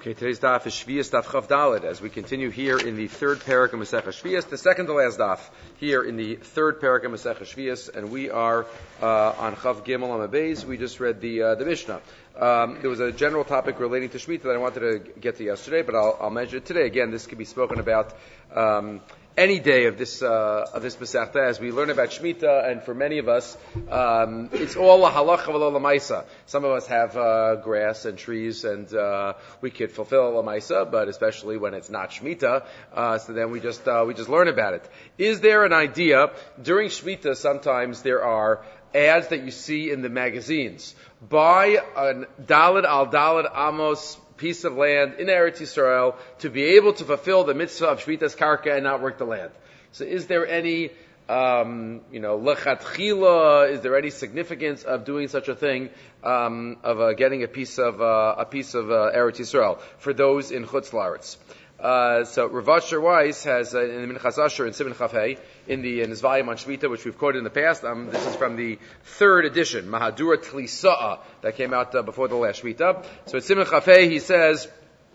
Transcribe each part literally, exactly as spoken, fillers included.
Okay, today's daf is Shvius Daf Chav Daled, as we continue here in the third parak of Masechah Shvius, the second to last daf here in the third parak of Masechah Shvius, and we are uh, on Chav Gimel Amabeis. We just read the uh, the Mishnah. Um, there was a general topic relating to Shemitah that I wanted to get to yesterday, but I'll, I'll mention it today. Again, this could be spoken about um, any day of this uh, of this Masechta, as we learn about Shemitah, and for many of us, um, it's all a halacha v'lo lamaisa. Some of us have uh, grass and trees, and uh, we could fulfill a lamaisa, but especially when it's not Shemitah, uh, so then we just uh, we just learn about it. Is there an idea during Shemitah? Sometimes there are ads that you see in the magazines. Buy a Daled al Daled Amos piece of land in Eretz Yisrael to be able to fulfill the mitzvah of Shvitas Karka and not work the land. So is there any, um, you know, lechatchila, is there any significance of doing such a thing, um, of uh, getting a piece of, uh, a piece of uh, Eretz Yisrael for those in Chutz La'aretz? Uh, so Rav Asher Weiss has, uh, in the Minchas Asher in Siman Chaf Hei, in the in his volume on Shemitah, which we've quoted in the past. Um, this is from the third edition, Mahadura Tlisa'a, that came out uh, before the last Shemitah. So at Siman Chaf Hei, he says,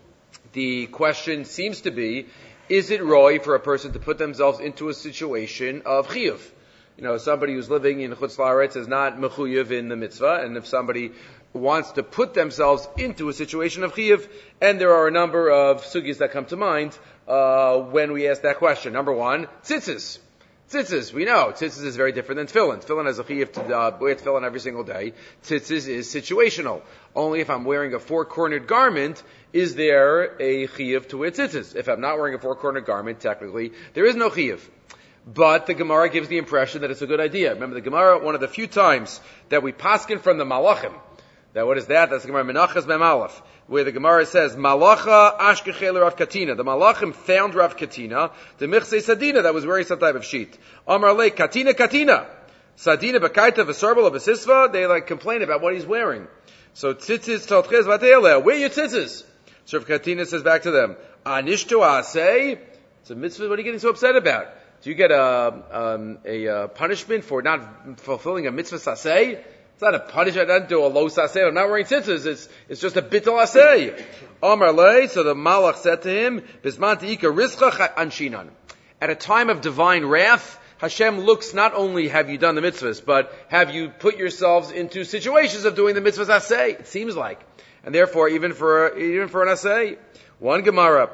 the question seems to be, is it roy for a person to put themselves into a situation of chiyuv? You know, somebody who's living in Chutz La'aretz is not mechuyev in the mitzvah, and if somebody wants to put themselves into a situation of chiyuv, and there are a number of sugis that come to mind uh, when we ask that question. Number one, tzitzis. Tzitzis, we know, tzitzis is very different than tefillin. Tefillin has a chiyuv to uh, wear tefillin every single day. Tzitzis is situational. Only if I'm wearing a four-cornered garment is there a chiyuv to wear tzitzis. If I'm not wearing a four-cornered garment, technically, there is no chiyuv. But the Gemara gives the impression that it's a good idea. Remember, the Gemara, one of the few times that we paskin from the Malachim. Now, what is that? That's the Gemara Menachas Memalef, where the Gemara says, Malacha Ashkechel Rav Katina. The Malachim found Rav Katina, the Michse Sadina, that was wearing some type of sheet. Amar Le, Katina, Katina. Sadina Bekaita V'Sarbala V'Sisva, they like complain about what he's wearing. So, Tzitzis Totchez Vatele, where are your tzitzis? So Rav Katina says back to them, Anishtu Aseh, it's a mitzvah, what are you getting so upset about? Do you get a, um, a, a punishment for not fulfilling a mitzvah saseh? It's not a punishment. I don't do a low saseh. I'm not wearing tzitzis. It's, it's just a bittul aseh. Amar lei. So the malach said to him, Bisman te'ika rizcha anshinan. At a time of divine wrath, Hashem looks not only have you done the mitzvahs, but have you put yourselves into situations of doing the mitzvahs aseh. It seems like. And therefore, even for, even for an aseh, one Gemara.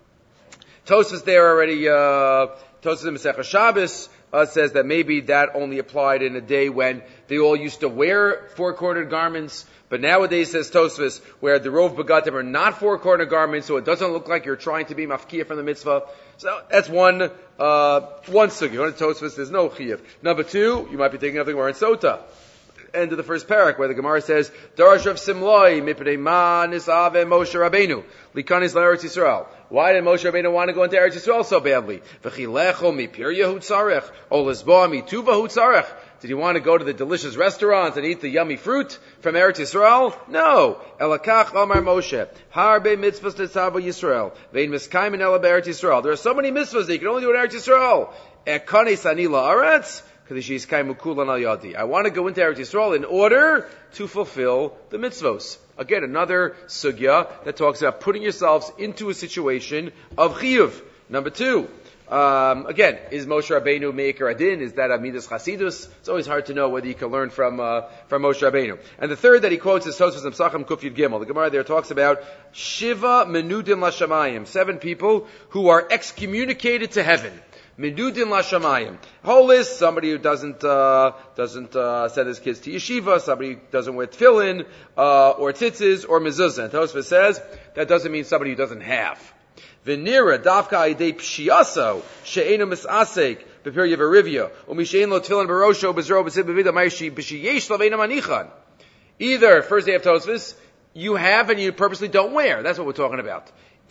Tosfos there already, uh, Tosfos in Masechah Shabbos uh, says that maybe that only applied in a day when they all used to wear four-cornered garments, but nowadays, says Tosfos, where the rov begatim are not four-cornered garments, so it doesn't look like you're trying to be mafkiyah from the mitzvah. So that's one, uh, one sugi. One of Tosfos, there's no chiyuv. Number two, you might be thinking of the Gemara in Sota. End of the first parak, where the Gemara says, Darash Rav Simloi, mipnei ma nisave Moshe Rabbeinu, likanis la'eretz Yisrael. Why did Moshe Rabbeinu want to go into Eretz Yisrael so badly? V'chilecho mipirya hu tzarech, o lezboa mituva hu tzarech. Did he want to go to the delicious restaurants and eat the yummy fruit from Eretz Yisrael? No. Elakach Amar Moshe, harbe mitzvahs tetzavo Yisrael, vein miskayim ela be'eretz Yisrael. There are so many mitzvahs that you can only do in Eretz Yisrael. Ekanes ani la'aretz, I want to go into Eretz Yisrael in order to fulfill the mitzvos. Again, another sugya that talks about putting yourselves into a situation of chiyuv. Number two, um, again, is Moshe Rabbeinu Me'ikar Adin? Is that Amidas Chasidus? It's always hard to know whether you can learn from uh, from Moshe Rabbeinu. And the third that he quotes is Tosfos and Psachim Kuf Yud Gimel. The Gemara there talks about Shiva Menudim Lashamayim, seven people who are excommunicated to heaven. Medudin lashamayim. Whole list: somebody who doesn't uh, doesn't uh, send his kids to yeshiva, somebody who doesn't wear tefillin, uh, or tzitzis, or mezuzah. And Tosfos says that doesn't mean somebody who doesn't have. V'nira davka aidei pshiaso she'enu misasek b'pir yevarivya u'mishein lo tefillin barosho b'zro b'sib b'vida ma'yishi b'shiyesh laveina manichan. Either first day of Tosfos, you have and you purposely don't wear. That's what we're talking about.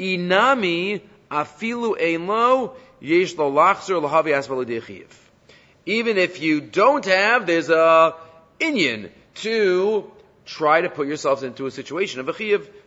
Inami afilu ein lo. Even if you don't have, there's a inyan to try to put yourselves into a situation of a chiyuv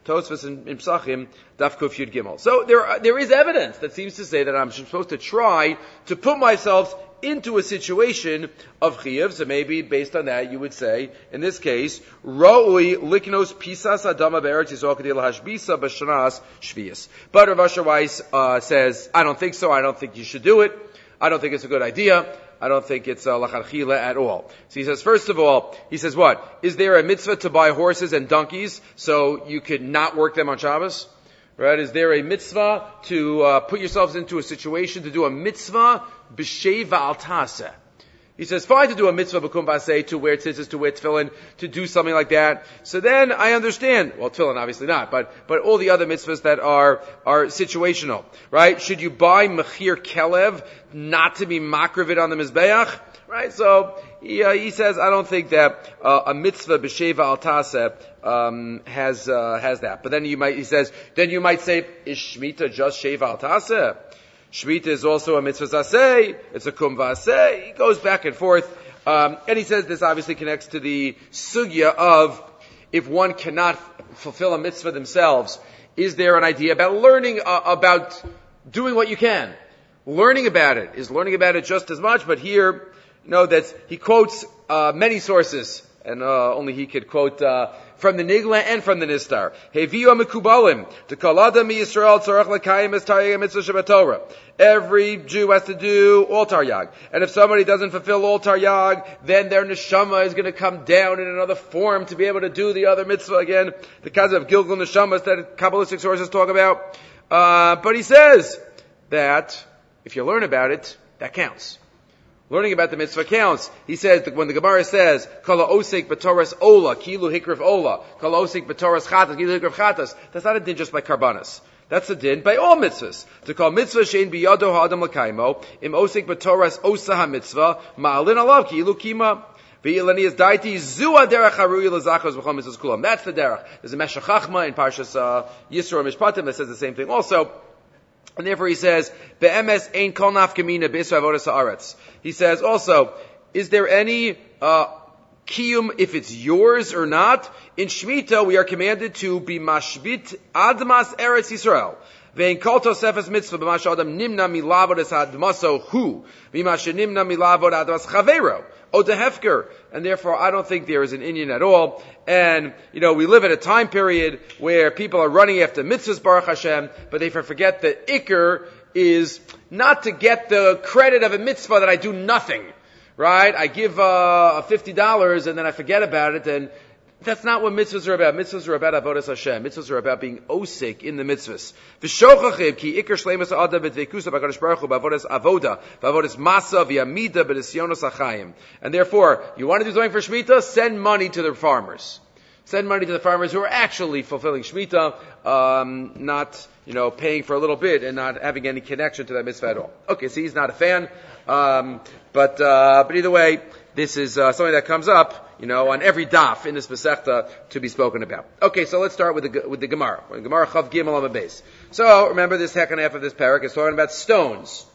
Tosfos in, in Psachim, Daf Kuf Yud Gimel. So there, are, there is evidence that seems to say that I'm supposed to try to put myself into a situation of chiyuv. So maybe based on that, you would say, in this case, Ra'ui liknos pisas adama be'eretz Yisrael kedei lahashbisa b'shanas shviyas. But Rav Asher Weiss uh, says, I don't think so. I don't think you should do it. I don't think it's a good idea. I don't think it's uh, lacharchila at all. So he says, first of all, he says what? Is there a mitzvah to buy horses and donkeys so you could not work them on Shabbos? Right? Is there a mitzvah to uh, put yourselves into a situation to do a mitzvah b'sheva al taseh? He says, fine to do a mitzvah b'kum baseh, to wear tzitzis, to wear tefillin, to do something like that. So then I understand. Well, tefillin obviously not, but but all the other mitzvahs that are are situational, right? Should you buy mechir kelev not to be makrivid on the mizbeach, right? So he, uh, he says, I don't think that uh, a mitzvah b'sheva al taseh um, has uh, has that. But then you might, he says, then you might say, is shmita just sheva al taseh? Shmita is also a mitzvah zaseh. It's a kum vaseh. He goes back and forth. Um, and he says this obviously connects to the sugya of if one cannot fulfill a mitzvah themselves, is there an idea about learning uh, about doing what you can? Learning about it. Is learning about it just as much? But here, you know, that he quotes uh, many sources, and uh, only he could quote uh, from the Nigla and from the Nistar. Heviu amikubalim to kol adam Yisrael tzarech lekayim es taryag mitzvah shebatorah. Every Jew has to do all taryag, and if somebody doesn't fulfill all taryag, then their neshama is going to come down in another form to be able to do the other mitzvah again. The concept of Gilgul neshamas that Kabbalistic sources talk about. Uh, but he says that if you learn about it, that counts. Learning about the mitzvah counts. He says that when the Gemara says, Kala osik b'toras ola, kilu hikrif ola, Kala osik b'toras chatas, kilu hikrif chatas, that's not a din just by karbanas. That's a din by all mitzvahs. To call mitzvah shein biyado ha'adam l'kaimo, im osik b'toras osa ha-mitzvah, ma'alin alav kilu kima. V'ilani is daiti zu aderech haruyi l'zachos b'chol mitzvahs kulam. That's the derech. There's a Meshech Chachma in Parshas uh, Yisro Mishpatim that says the same thing also. And therefore he says, Be'emes ein kol nafkamina b'isra avodas ha'aretz. He says also, is there any uh, kiyum if it's yours or not? In Shemitah we are commanded to be mashbit admas eretz Yisrael. Ve'in kol tosefes mitzvah b'mash adam nimna milavod es admaso hu. V'mash nimna milavod admas chavero. O defker. And therefore I don't think there is an Indian at all. And, you know, we live in a time period where people are running after mitzvahs, Baruch Hashem, but they forget that Iker is not to get the credit of a mitzvah that I do nothing, right? I give uh, fifty dollars and then I forget about it, and that's not what mitzvahs are about. Mitzvahs are about avodas Hashem. Mitzvahs are about being osik in the mitzvahs. V'shochachim ki ikar shleimus ha'adam v'dveikusa b'kadosh baruch hu b'avodas avoda v'avodas masa v'yamida b'nisyonos hachayim. And therefore, you want to do something for Shemitah? Send money to the farmers. Send money to the farmers who are actually fulfilling Shemitah, um, not, you know, paying for a little bit and not having any connection to that mitzvah at all. Okay, so he's not a fan, um, but uh, but either way, this is uh, something that comes up, you know, on every daf in this Masechta to be spoken about. Okay, so let's start with the with the Gemara. Gemara Chav Gimel on the base. So remember, this second half of this parak is talking about stones.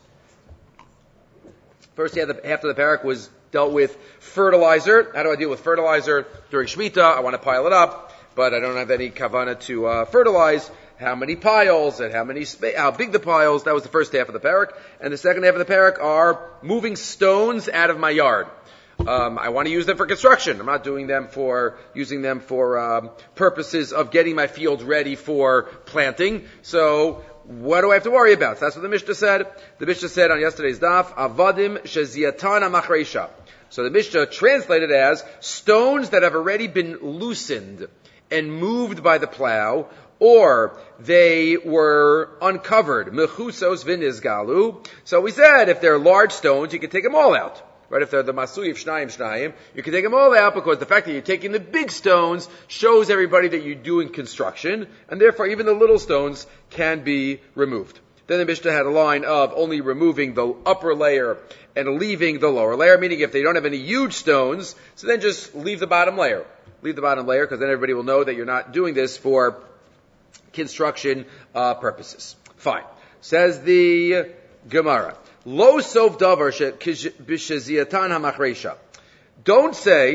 First half of the, half of the parak was dealt with fertilizer. How do I deal with fertilizer during Shemitah? I want to pile it up, but I don't have any kavana to uh, fertilize. How many piles and how many spa- how big the piles? That was the first half of the parak, and the second half of the parak are moving stones out of my yard. Um, I want to use them for construction. I'm not doing them for using them for um, purposes of getting my field ready for planting. So what do I have to worry about? So that's what the Mishnah said. The Mishnah said on yesterday's daf, Avadim sheziatana machreisha. So the Mishnah translated as stones that have already been loosened and moved by the plow, or they were uncovered. Mechusos vinizgalu. So we said if they're large stones, you can take them all out. Right, if they're the Masuyif Shnayim Shnayim, you can take them all out because the fact that you're taking the big stones shows everybody that you're doing construction, and therefore even the little stones can be removed. Then the Mishnah had a line of only removing the upper layer and leaving the lower layer, meaning if they don't have any huge stones, so then just leave the bottom layer. Leave the bottom layer because then everybody will know that you're not doing this for construction uh, purposes. Fine. Says the Gemara. Lo sov davar b'sheziatan hamachreisha. Don't say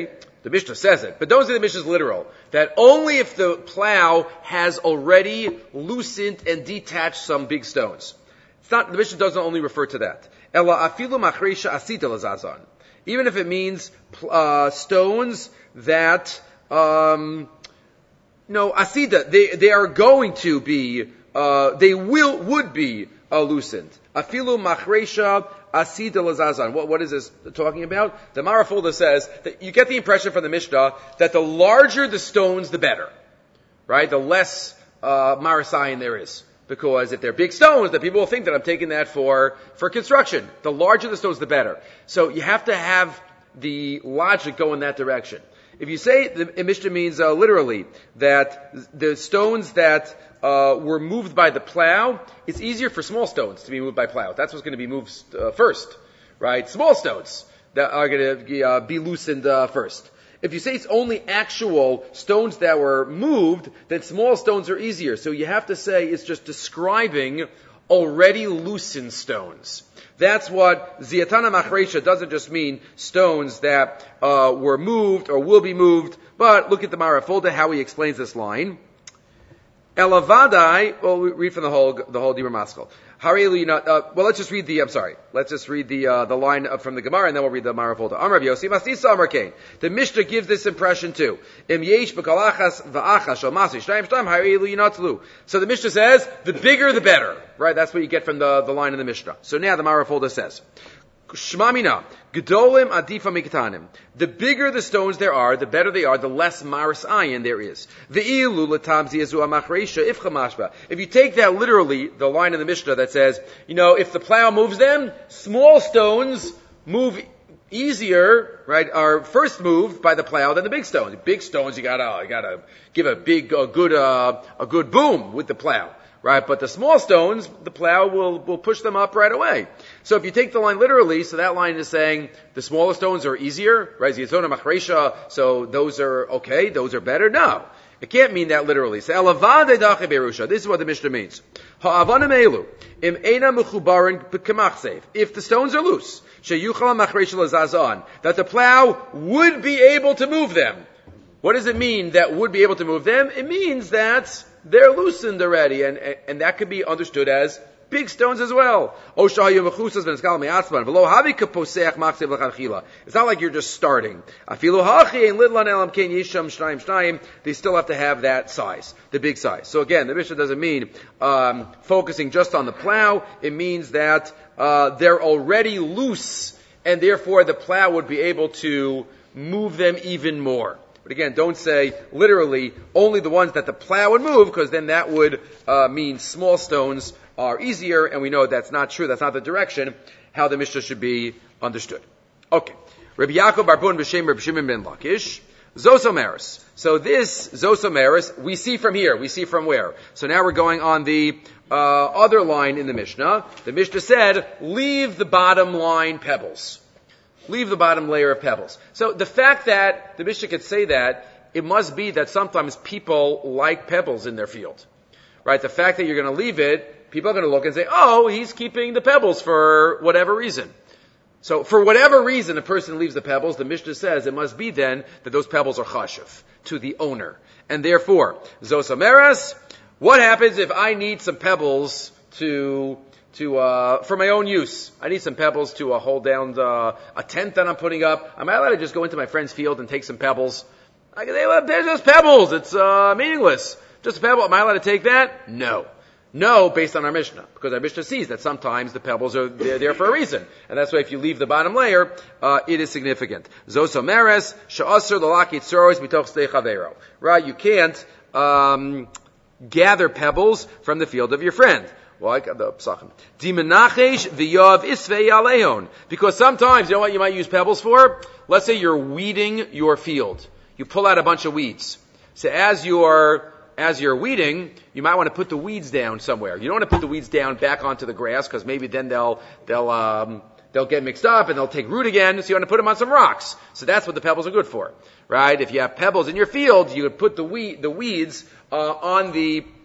The Mishnah says it, but don't say the Mishnah is literal. That only if the plow has already loosened and detached some big stones. It's not, the Mishnah doesn't only refer to that. Ela afilu machresha asita lazazan. Even if it means uh, stones that, um, no, asida, they, they are going to be, uh, they will, would be uh, loosened. Afilu machresha asida lazazan. What, what is this talking about? The Marafulda says that you get the impression from the Mishnah that the larger the stones, the better. Right? The less uh, marasayan there is. Because if they're big stones, then people will think that I'm taking that for, for construction. The larger the stones, the better. So you have to have the logic go in that direction. If you say the Mishnah means uh, literally that the stones that uh, were moved by the plow, it's easier for small stones to be moved by plow. That's what's going to be moved uh, first, right? Small stones that are going to uh, be loosened uh, first. If you say it's only actual stones that were moved, then small stones are easier. So you have to say it's just describing already loosened stones. That's what Ziyatana Machresha doesn't just mean stones that uh, were moved or will be moved, but look at the Marafulda, how he explains this line. Elavadai, well, we read from the whole, the whole Dibur Maskal. Harelu, uh, well, let's just read the, I'm sorry, let's just read the, uh, the line from the Gemara and then we'll read the Marafulda. Amar Yossi, Masisa Amar Kain. The Mishnah gives this impression too. Im yesh b'kalachas v'achas shal masi shtayim shtayim harelu yinatzlu. So the Mishnah says, the bigger the better. Right? That's what you get from the, the line in the Mishnah. So now the Marafulda says, Shmamina, Gedolim Adifa Miktanim. The bigger the stones there are, the better they are, the less Maris Ayin there is. If you take that literally, the line in the Mishnah that says, you know, if the plow moves them, small stones move easier, right, are first moved by the plow than the big stones. Big stones, you gotta, you gotta give a big, a good, uh, a good boom with the plow. Right, but the small stones, the plow will, will push them up right away. So if you take the line literally, so that line is saying the smaller stones are easier, right? Ziyatona Machresha, so those are okay, those are better. No. It can't mean that literally. So Elavade Dache Berusha. This is what the Mishnah means. Ha'avanim elu. Im eina mechubarin b'kamachsev. If the stones are loose, sheyuchal machresha lazazan, that the plow would be able to move them. What does it mean that would be able to move them? It means that they're loosened already, and, and that could be understood as big stones as well. It's not like you're just starting. They still have to have that size, the big size. So again, the Mishnah doesn't mean um, focusing just on the plow. It means that uh, they're already loose, and therefore the plow would be able to move them even more. But again, don't say literally only the ones that the plow would move, because then that would uh, mean small stones are easier, and we know that's not true. That's not the direction how the Mishnah should be understood. Okay. Rabbi Yaakov Barbun b'shem Rabbi Shimon ben Lakish. Zosomeris. So this Zosomeris, we see from here. We see from where? So now we're going on the uh, other line in the Mishnah. The Mishnah said, leave the bottom line pebbles. Leave the bottom layer of pebbles. So the fact that the Mishnah could say that, it must be that sometimes people like pebbles in their field. Right? The fact that you're going to leave it, people are going to look and say, oh, he's keeping the pebbles for whatever reason. So for whatever reason a person leaves the pebbles, the Mishnah says it must be then that those pebbles are chashuv to the owner. And therefore, Zosomeres, what happens if I need some pebbles to to uh for my own use? I need some pebbles to uh, hold down the, a tent that I'm putting up. Am I allowed to just go into my friend's field and take some pebbles? I can say, well, they're just pebbles. It's uh meaningless. Just a pebble. Am I allowed to take that? No. No, based on our Mishnah. Because our Mishnah sees that sometimes the pebbles are there, there for a reason. And that's why if you leave the bottom layer, uh it is significant. Zosomeres, she'asur l'laki tzoros mitoch stei chavero. Right? You can't um gather pebbles from the field of your friend. Like the psachim. Dimenachesh v'yav isvei aleon. Because sometimes, you know what you might use pebbles for? Let's say you're weeding your field. You pull out a bunch of weeds. So as you're, as you're weeding, you might want to put the weeds down somewhere. You don't want to put the weeds down back onto the grass, because maybe then they'll, they'll, um, they'll get mixed up and they'll take root again. So you want to put them on some rocks. So that's what the pebbles are good for. Right? If you have pebbles in your field, you would put the weed, the weeds, uh, on the,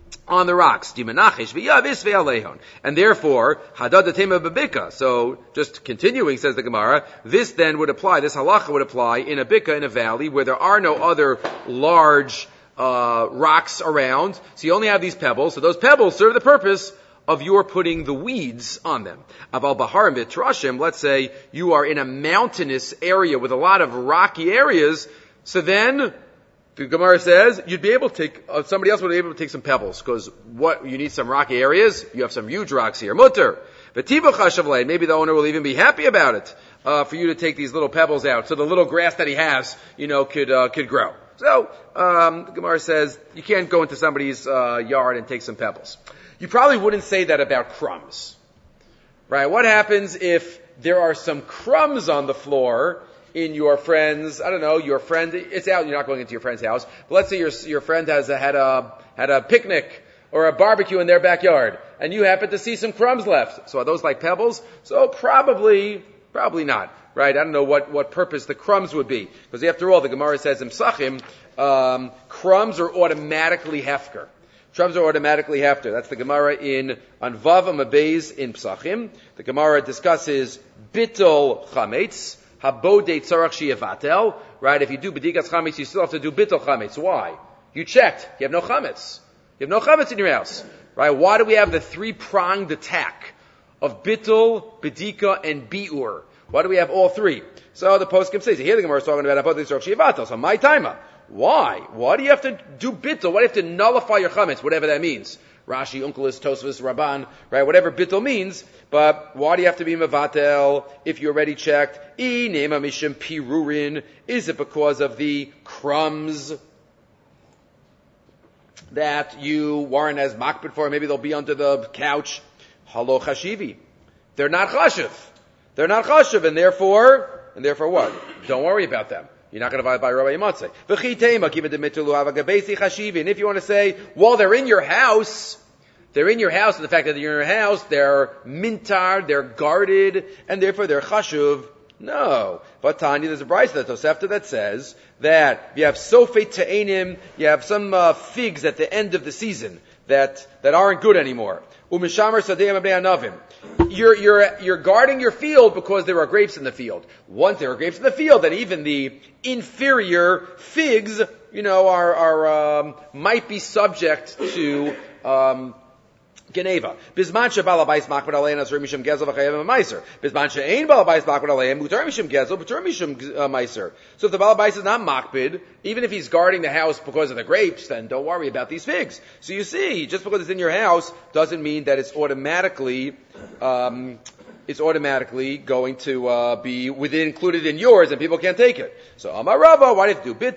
on the rocks. And therefore, hadad bebika. So, just continuing, says the Gemara, this then would apply, this halacha would apply in a bika, in a valley, where there are no other large uh, rocks around. So you only have these pebbles. So those pebbles serve the purpose of your putting the weeds on them. Aval baharim v'trashim, let's say you are in a mountainous area with a lot of rocky areas, so then, the Gemara says, you'd be able to take, uh, somebody else would be able to take some pebbles, because what, you need some rocky areas, you have some huge rocks here. Mutter. V'tivu chashavlei, maybe the owner will even be happy about it, uh, for you to take these little pebbles out, so the little grass that he has, you know, could, uh, could grow. So, um, the Gemara says, you can't go into somebody's, uh, yard and take some pebbles. You probably wouldn't say that about crumbs. Right? What happens if there are some crumbs on the floor in your friend's, I don't know, your friend, it's out, you're not going into your friend's house, but let's say your, your friend has a, had a, had a picnic or a barbecue in their backyard, and you happen to see some crumbs left. So are those like pebbles? So probably, probably not. Right? I don't know what, what purpose the crumbs would be. Because after all, the Gemara says in Psachim, um, crumbs are automatically hefker. Crumbs are automatically hefker. That's the Gemara in Anvav Amabez in Psachim. The Gemara discusses bittul chametz. Habodei tzarach sheyevatel, right? If you do bedikas chametz, you still have to do bittul chametz. Why? You checked. You have no chametz. You have no chametz in your house, right? Why do we have the three-pronged attack of bittul, bedika, and biur? Why do we have all three? So the poskim says, here the Gemara is talking about habodei tzarach sheyevatel. So my timer. Why? Why do you have to do bittul? Why do you have to nullify your chametz, whatever that means? Rashi, Unkelis, Tosfos, Rabban, right? Whatever bittul means, but why do you have to be mevatel if you already checked? I nema mishum pirurin. Is it because of the crumbs that you weren't as makbid for? Maybe they'll be under the couch. Halo chashivi. They're not chashiv. They're not chashiv, and therefore, and therefore what? Don't worry about them. You're not going to divide by Rabbi Yimatzeh. And if you want to say, well, they're in your house, they're in your house, and the fact that they're in your house, they're mintar, they're guarded, and therefore they're chashuv. No. But Tanya, there's a brayso that Tosefta that says that you have sofei te'enim, you have some uh, figs at the end of the season that, that aren't good anymore. Umishamer sadeim b'nei anavim. You're, you're, you're guarding your field because there are grapes in the field. Once there are grapes in the field, then even the inferior figs, you know, are, are, um, might be subject to, um, Geneva. Bisman she'bal habayis makbid alein asur mishum gezel v'chayev meiser. Bisman she'ein bal habayis makbid alein mutar mishum gezel mutar mishum meiser. So if the bal habayis is not makbid, even if he's guarding the house because of the grapes, then don't worry about these figs. So you see, just because it's in your house doesn't mean that it's automatically, um, it's automatically going to uh, be within, included in yours, and people can't take it. So Amar Rava, why do you have to do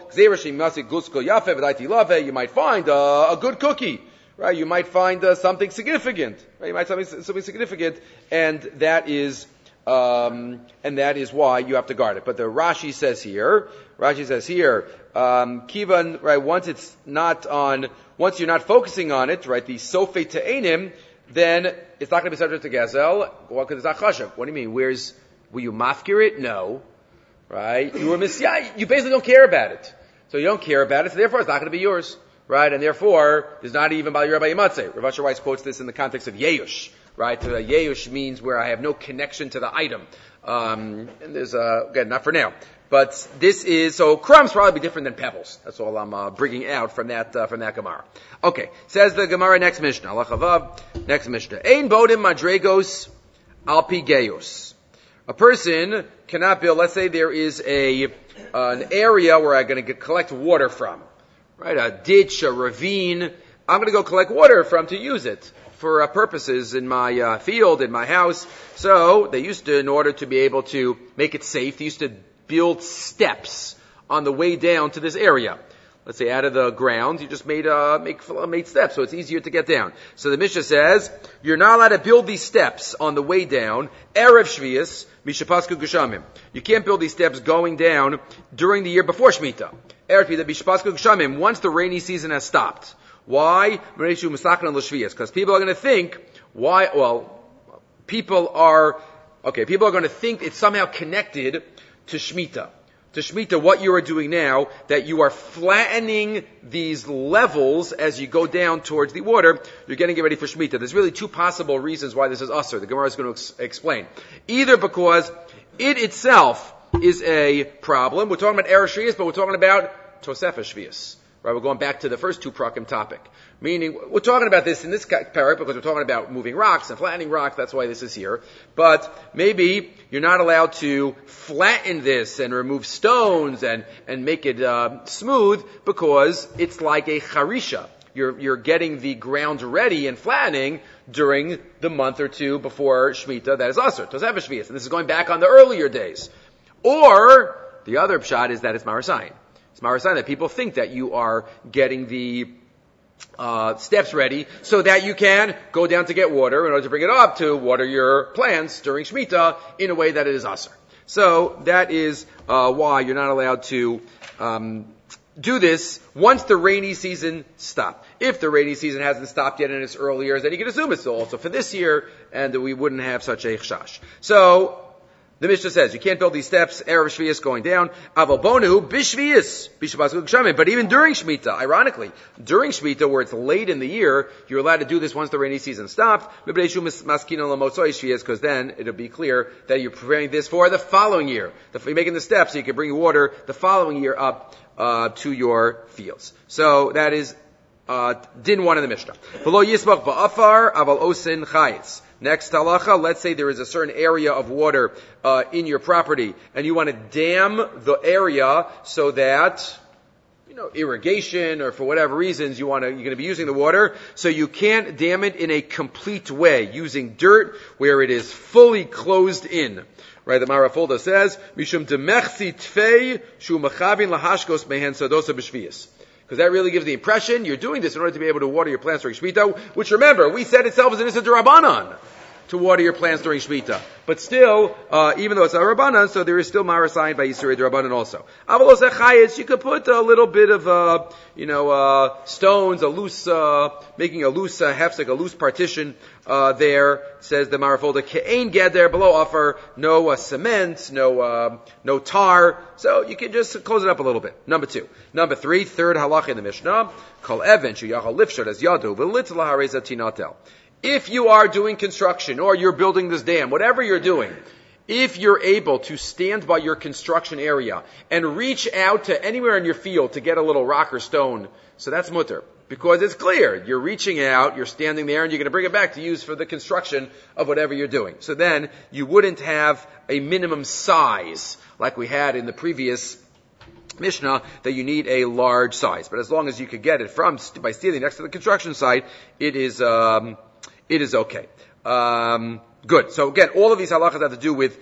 bittul? You might find uh, a good cookie. Right, you might find uh, something significant. Right, you might find something, something significant, and that is, um, and that is why you have to guard it. But the Rashi says here, Rashi says here, um, kivan, right? Once it's not on, once you're not focusing on it, right? The sofei te'enim, then it's not going to be subject to gazel. Well, because it's not chashav. What do you mean? Where's, will you mafkir it? No, right? You were misyah. You basically don't care about it, so you don't care about it. So therefore, it's not going to be yours. Right, and therefore, there's not even by Rabbi Yimatzeh. Rav Asher Weiss quotes this in the context of Yeush. Right, uh, Yeush means where I have no connection to the item. Um, and there's, uh, again, not for now. But this is, so crumbs probably be different than pebbles. That's all I'm uh, bringing out from that, uh, from that Gemara. Okay, says the Gemara next Mishnah. Allah Chavav, next Mishnah. Ein bodim madregos alpi geos. A person cannot build, let's say there is a, uh, an area where I'm going to collect water from. Right, a ditch, a ravine. I'm going to go collect water from to use it for uh, purposes in my uh, field, in my house. So they used to, in order to be able to make it safe, they used to build steps on the way down to this area. Let's say out of the ground, you just made uh, make made steps, so it's easier to get down. So the Mishnah says you're not allowed to build these steps on the way down. Erev Shvius mishapasku geshamim. You can't build these steps going down during the year before Shemitah. Once the rainy season has stopped. Why? Because people are going to think, why, well, people are, okay, people are going to think it's somehow connected to Shemitah, to Shemitah what you are doing now, that you are flattening these levels as you go down towards the water. You're getting it ready for Shemitah. There's really two possible reasons why this is usher. The Gemara is going to ex- explain. Either because it itself is a problem. We're talking about Erev Shvius, but we're talking about Tosefah Shvius. Right? We're going back to the first two prakim topic. Meaning, we're talking about this in this parak because we're talking about moving rocks and flattening rocks. That's why this is here. But maybe you're not allowed to flatten this and remove stones and, and make it uh, smooth because it's like a charisha. You're, you're getting the ground ready and flattening during the month or two before Shemitah. That is Asur, Tosefah Shvius. And this is going back on the earlier days. Or, the other pshat is that it's Marasayin. It's Marasayin that people think that you are getting the Uh, steps ready so that you can go down to get water in order to bring it up to water your plants during Shemitah in a way that it is Asur. So that is uh, why you're not allowed to um, do this once the rainy season stopped. If the rainy season hasn't stopped yet and it's earlier, then you can assume it's also for this year and that we wouldn't have such a chashash. So the Mishnah says, you can't build these steps, Erev Shvius going down, Aval Bonu, Bishvius, but even during Shemitah, ironically, during Shemitah, where it's late in the year, you're allowed to do this once the rainy season stops, because then it'll be clear that you're preparing this for the following year. You're making the steps so you can bring water the following year up uh, to your fields. So that is uh, din one in the Mishnah. Next halacha, let's say there is a certain area of water uh, in your property, and you want to dam the area so that, you know, irrigation or for whatever reasons you want to, you're going to be using the water, so you can't dam it in a complete way, using dirt where it is fully closed in. Right, the Marafulda says, Mishum demechsi tfei shu machavin lahashkos mehen sadosa b'shvius. Because that really gives the impression you're doing this in order to be able to water your plants during Shemitah, which remember, we said itself is an Issa D'Rabbanan to water your plants during Shemitah. But still, uh, even though it's a Rabbanan, so there is still Marasayin by Yisrei D'Rabbanan also. Avalos Echayitz, you could put a little bit of, uh, you know, uh, stones, a loose, uh, making a loose, uh, hefsek, a loose partition, uh, there, says the Marafolda, Ke'ein Geder, below offer, no, uh, cement, no, uh, no tar, so you can just close it up a little bit. Number two. Number three, third halach in the Mishnah, Kol Even, Shuyachal Lifshot, as Yadu, V'lit Lahareza Tinatel. If you are doing construction or you're building this dam, whatever you're doing, if you're able to stand by your construction area and reach out to anywhere in your field to get a little rock or stone, so that's mutter. Because it's clear, you're reaching out, you're standing there, and you're going to bring it back to use for the construction of whatever you're doing. So then, you wouldn't have a minimum size, like we had in the previous Mishnah, that you need a large size. But as long as you could get it from, by standing next to the construction site, it is, um, it is okay. Um, good. So again, all of these halachas have to do with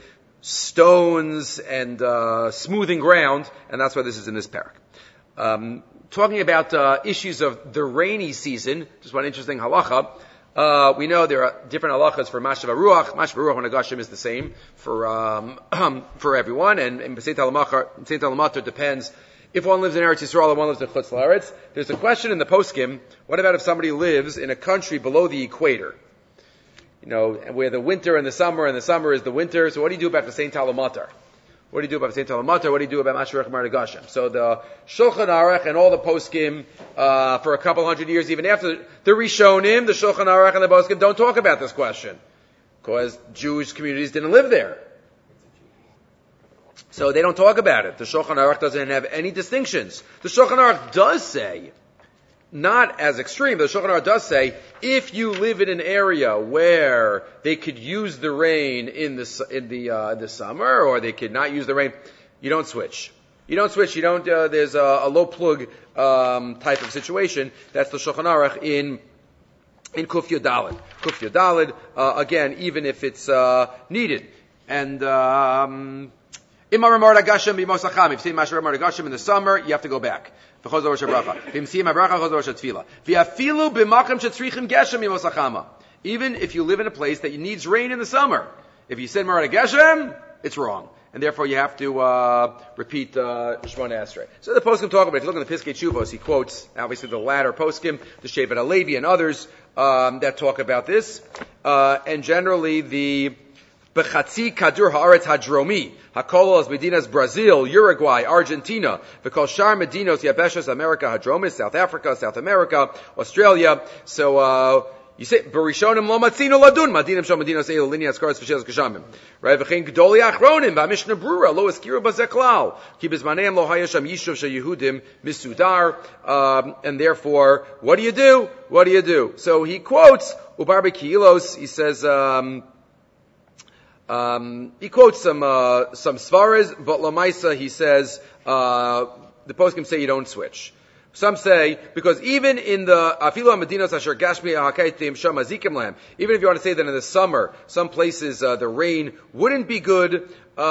stones and uh, smoothing ground, and that's why this is in this parak. Um, talking about uh, issues of the rainy season, just one interesting halacha. Uh, we know there are different halachas for Mashav Ruach. Mashav Ruach and Agashim is the same for um, for everyone, and in Saint Alamatar depends. If one lives in Eretz Yisrael and one lives in Chutz La'aretz, there's a question in the poskim, what about if somebody lives in a country below the equator? You know, where the winter and the summer, and the summer is the winter, so what do you do about the Saint Alamatar? What do you do about Saint Alamatar? What do you do about Mashiach Mar Nagashim? So the Shulchan Aruch and all the poskim, uh, for a couple hundred years, even after the Rishonim, the Shulchan Aruch and the poskim don't talk about this question. Because Jewish communities didn't live there. So they don't talk about it. The Shulchan Aruch doesn't have any distinctions. The Shulchan Aruch does say, not as extreme, but the Shulchan Aruch does say, if you live in an area where they could use the rain in the in the uh, the summer, or they could not use the rain, you don't switch. You don't switch. You don't. Uh, there's a, a low plug um, type of situation. That's the Shulchan Aruch in in Kuf Yodalid. Kuf Yodalid. Uh, again, even if it's uh, needed, and. Um, If you see Mashar Mar Nagashim in the summer, you have to go back. Even if you live in a place that needs rain in the summer, if you said Mar Nagashim, it's wrong. And therefore you have to uh, repeat uh, Shemona Esrei. So the poskim talk about it. If you look at the Piskei Teshuvos, he quotes, obviously the latter poskim, the Shevet HaLevi and others um, that talk about this. Uh, and generally the Bechatzi kadur haaretz hadromi, hakol as medinas Brazil, Uruguay, Argentina, v'kol shar medinos yabeshas America hadromis, South Africa, South America, Australia. So, uh, you say, Barishonim lo matzino ladun, madinim shal medinos eil lineas karetz v'shelas geshamim. Right? V'chein gdoli achronim, ba'mishnah brura, lo eskiru bazeklal. Ki bizmaneim lo hayasham yishuv shal Yehudim misudar. Um, and therefore, what do you do? What do you do? So he quotes, ubarbe kilos, he says, um, Um, he quotes some uh, some svaras, but lamaisa he says uh, the poskim say you don't switch. Some say because even in the afilu medinos asher gashmi hakaitim sham azikim lam, even if you want to say that in the summer, some places uh, the rain wouldn't be good.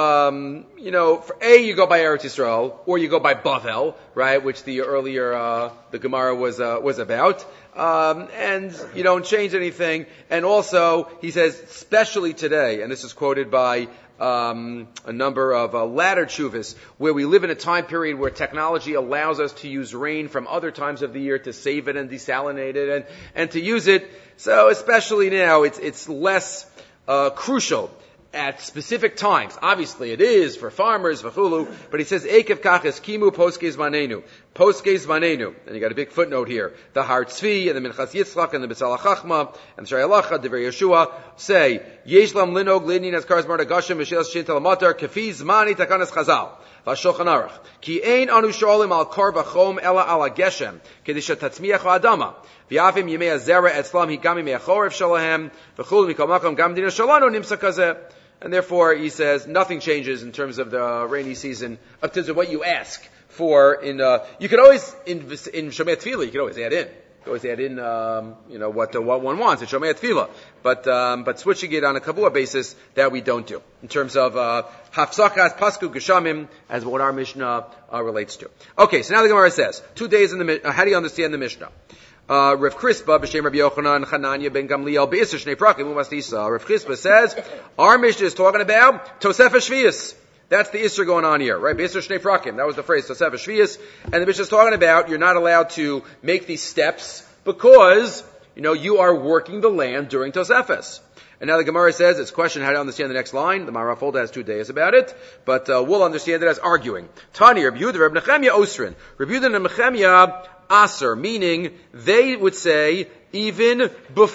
Um, you know, for A you go by Eretz Yisrael or you go by Bavel, right? Which the earlier uh, the Gemara was uh, was about. Um, and you don't change anything. And also, he says, especially today, and this is quoted by um, a number of uh, latter tshuvis, where we live in a time period where technology allows us to use rain from other times of the year to save it and desalinate it and, and to use it. So especially now, it's it's less uh, crucial at specific times. Obviously, it is for farmers, for chulu, but he says, Ekev kaches kimu poskes vanenu. Poskes vanenu. And you got a big footnote here. The Har Tzvi, and the Minchas Yitzchak, and the B'tzal HaChachma, and the Shari Halacha, the Devar Yeshua, say, Yesh lam linog lidnin as karas marta gashem, v'shilas shin telamatar, kefi zmani takanas chazal. V'ashochan arach. Ki ein anu sholim al kor v'chom ela ala geshem, kedisha tatzmiach v'adama. V'yafim yimei azera etzlam higami me'achorev shalahem, v'chul mikol makom gam dina shalanu nimsa kazeh. And therefore, he says, nothing changes in terms of the rainy season, in terms of what you ask for. In uh, you could always in in Shomei Tefillah, you could always add in, you could always add in, um, you know, what uh, what one wants in Shomei Tefillah. But um, but switching it on a kavua basis, that we don't do in terms of hafsakas pasku geshamim, as what our Mishnah uh, relates to. Okay, so now the Gemara says two days in the uh, how do you understand the Mishnah? Uh, Rav Chispa, b'shem Rabbi Yochanan, Chananya ben Gamliel, be'isr shnei prakim umastisa. Rav Chispa says, our Mishnah is talking about Tosefes Shvius. That's the Isser going on here, right? Be'isr shnei prakim. That was the phrase, Tosefes Shvius. And the Mishnah is talking about you're not allowed to make these steps because, you know, you are working the land during Tosefes. And now the Gemara says, it's a question how to understand the next line. The Marafolda has two days about it, but uh, we'll understand it as arguing. Tani, Rabbi Yehuda, Rabbi Nechemia, Osrin. Rabbi Yehuda and Nechemia, Aser, meaning they would say, even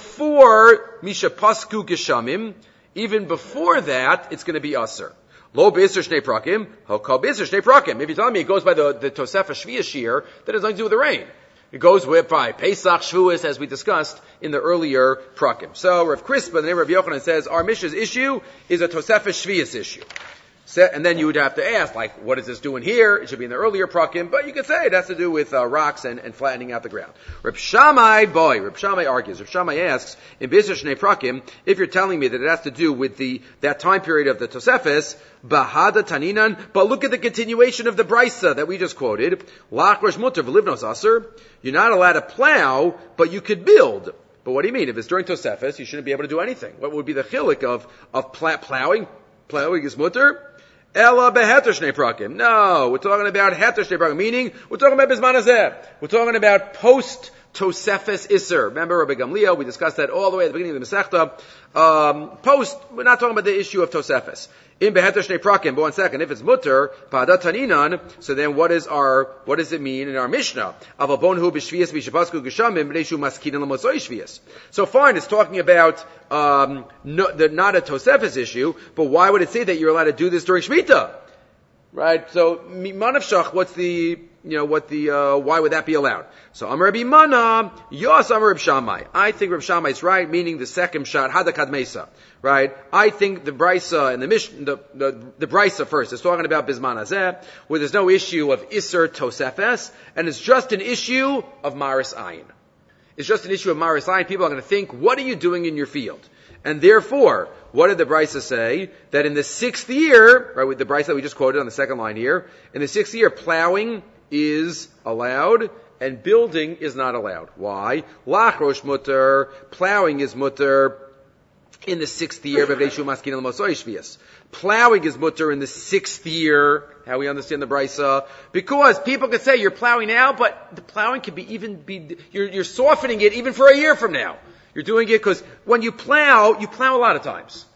before Misha Pasku Geshamim, even before that, it's going to be Aser. Lo Be'isr Shnei Prakim, Ho Kal Be'isr Shnei Prakim. If you're telling me it goes by the, the Tosefes Shvius year, that has nothing to do with the rain. It goes with by Pesach Shavuos, as we discussed in the earlier prakim. So Rav Chispa, the name of Rav Yochanan, says our Mishnah's issue is a Tosefes Shvius issue. So, and then you would have to ask, like, what is this doing here? It should be in the earlier prakim, but you could say it has to do with uh, rocks and, and flattening out the ground. Reb Shammai, boy, Reb Shammai argues. Reb Shammai asks, in Be'isr Shnei Prakim, if you're telling me that it has to do with the that time period of the Tosefes, Bahada Taninan, but look at the continuation of the Brisa that we just quoted. Lach Rosh Mutter v'livnos aser. You're not allowed to plow, but you could build. But what do you mean? If it's during Tosefes, you shouldn't be able to do anything. What would be the chilik of of pl- plowing? Plowing is mutter. Ella beheter shnei prakim. No, we're talking about heter shnei prakim, meaning we're talking about bisman hazeh. We're talking about post Tosefes Isser. Remember Rabbi Gamliel, we discussed that all the way at the beginning of the Masechta. Um, post, we're not talking about the issue of Tosefes. In beheter shnei prakim, but one second, if it's mutter, pada taninan, so then what is our, what does it mean in our Mishnah? Avabonhu b'shvias b'shapasku geshamim b'neishu maskinan l'motzoi shvias. So fine, it's talking about, um, no, the, not a Tosefes issue, but why would it say that you're allowed to do this during Shemitah? Right? So, manavshach, what's the, you know, what the, uh, why would that be allowed? So, Amar Rabbi Mana, Yos Amar Reb Shammai. I think Reb Shammai is right, meaning the second shot, Hadakad Mesa. Right? I think the Brisa and the Mishnah, the, the, the Brisa first is talking about Bisman Hazeh, where there's no issue of Isser Tosefes, and it's just an issue of Maris Ayin. It's just an issue of Maris Ayin. People are going to think, what are you doing in your field? And therefore, what did the Brisa say? That in the sixth year, right, with the Brisa that we just quoted on the second line here, in the sixth year, plowing is allowed, and building is not allowed. Why? Lach Rosh Mutter, plowing is mutter in the sixth year, plowing is mutter in the sixth year, how we understand the Brisa, because people could say you're plowing now, but the plowing could be even be, you're, you're softening it even for a year from now. You're doing it because when you plow, you plow a lot of times.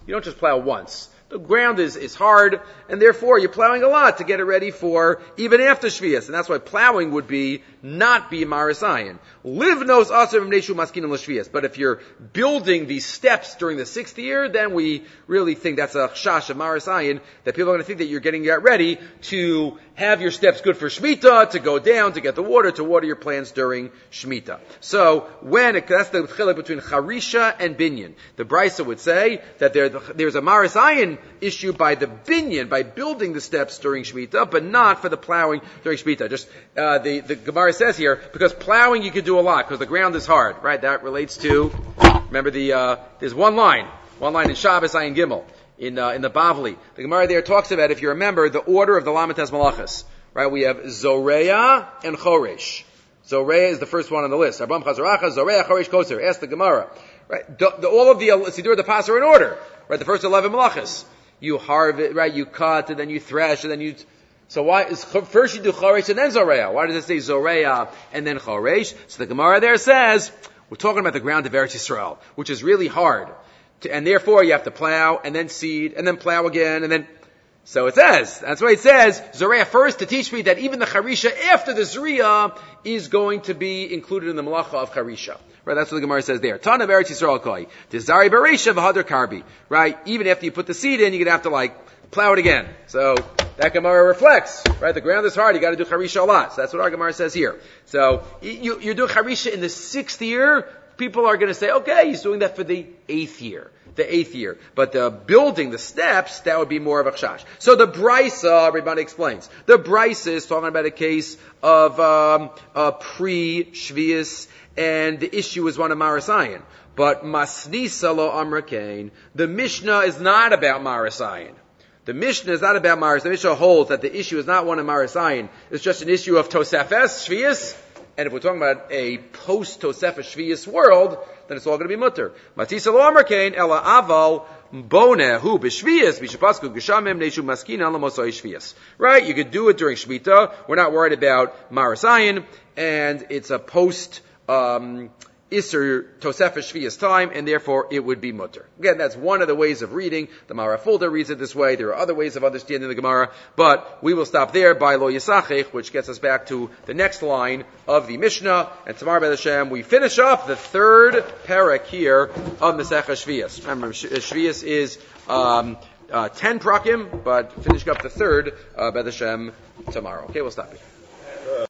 You don't just plow once. The ground is, is hard, and therefore you're plowing a lot to get it ready for even after Shvius. And that's why plowing would be not be Marasayan. Live knows aser v'neshu maskinim l'shvius. But if you're building these steps during the sixth year, then we really think that's a chash of Marasayan, that people are going to think that you're getting that ready to have your steps good for Shemitah, to go down, to get the water, to water your plants during Shemitah. So when, it, that's the chilek between Charisha and Binyan. The Brisa would say that there, there's a Marasayan issue by the Binyan, by building the steps during Shemitah, but not for the plowing during Shemitah. Just, uh, the, the Gemara says here, because plowing you can do a lot, because the ground is hard, right? That relates to, remember the, uh, there's one line, one line in Shabbos, Ayin Gimel, in, uh, in the Bavli. The Gemara there talks about, if you remember, the order of the Lamites Malachas, right? We have Zoreah and Choresh. Zoreah is the first one on the list. Abram Chazaracha, Zoreah, Choresh, Koser. Ask the Gemara. Right? The, the, all of the Sidur the Pas are in order. Right? The first eleven Malachas. You harvest, right? You cut, and then you thresh, and then you, so why is, first you do Choresh and then Zoreah? Why does it say Zoreah and then Choresh? So the Gemara there says, we're talking about the ground of Eretz Yisrael, which is really hard. To, and therefore you have to plow, and then seed, and then plow again, and then, so it says, that's why it says, Zoreah first to teach me that even the Charisha after the Zriya is going to be included in the Malacha of Charisha. Right, that's what the Gemara says there. Tana Eretz Yisrael koi. Desari Beresha v'hadar karbi. Right, even after you put the seed in, you're gonna have to like, plow it again. So, that Gemara reflects, right, the ground is hard, you gotta do Charisha a lot. So that's what our Gemara says here. So, you, you're doing Charisha in the sixth year, people are gonna say, okay, he's doing that for the eighth year. The eighth year. But the building, the steps, that would be more of a chash. So the Brisa, everybody explains. The Brisa is talking about a case of um, a pre-Shvius, and the issue is one of Marasayan. But Masnisa lo Amrakain, the Mishnah is not about Marasayan. The Mishnah is not about Marasayan. The Mishnah holds that the issue is not one of Marasayan. It's just an issue of Tosefes, Shvius. And if we're talking about a post-Tosefes Shvius world, then it's all going to be mutter. Matisa lo Amrakain, ela aval bonehu b'shvius, b'shapasku geshamim neshu maskina l'mosai shvius. Right? You could do it during Shemitah. We're not worried about Marasayan, and it's a post, um, Isser Tosefes Shvius time, and therefore it would be mutter. Again, that's one of the ways of reading. The Mara Fulda reads it this way. There are other ways of understanding the Gemara, but we will stop there by Lo Yisachech, which gets us back to the next line of the Mishnah. And tomorrow, B'ez Hashem, we finish up the third parak here of Masechah Shvius. Remember, Shvius is um, uh, ten prakim, but finishing up the third, uh, B'ez Hashem, tomorrow. Okay, we'll stop here.